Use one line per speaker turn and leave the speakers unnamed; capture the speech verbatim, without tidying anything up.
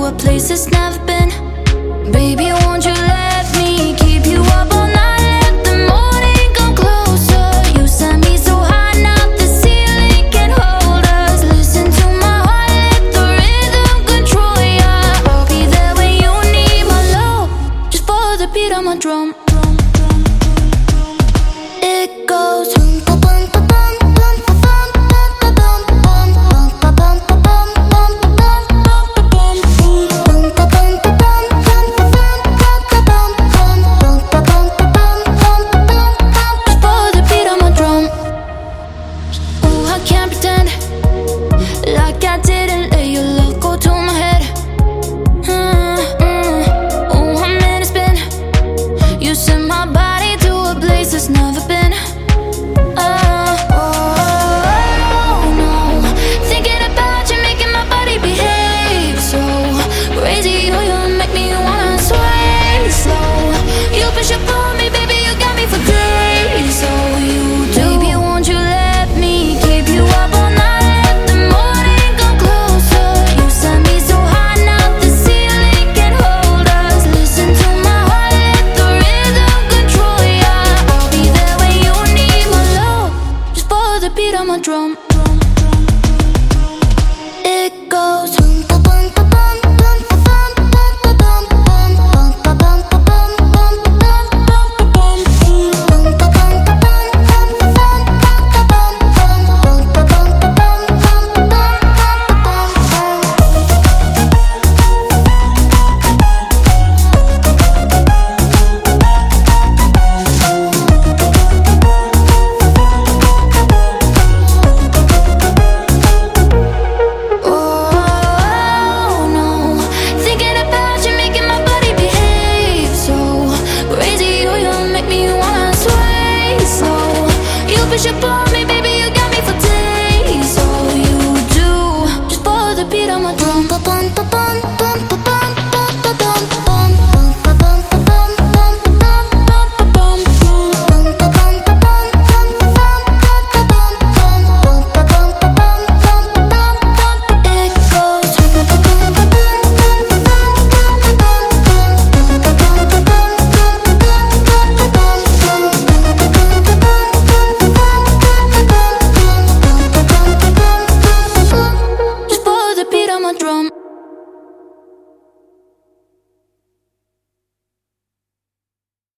to a place that's never been. Baby, won't you let me keep you up all night? Let the morning come closer. You set me so high, now the ceiling can't hold us. Listen to my heart, let the rhythm control ya. I'll be there when you need my love. Just follow the beat of my drum. It goes. Like I didn't let your love go to my head. mm, mm. Oh, I'm in a spin. You sent my body to a place that's never been. Oh, oh, oh, no. Thinking about you making my body behave so crazy. Oh, you make me wanna sway slow. You push up on me, baby, you got me for days. So you do. Baby, won't you let me keep you up all night? Beat on my drum. It goes.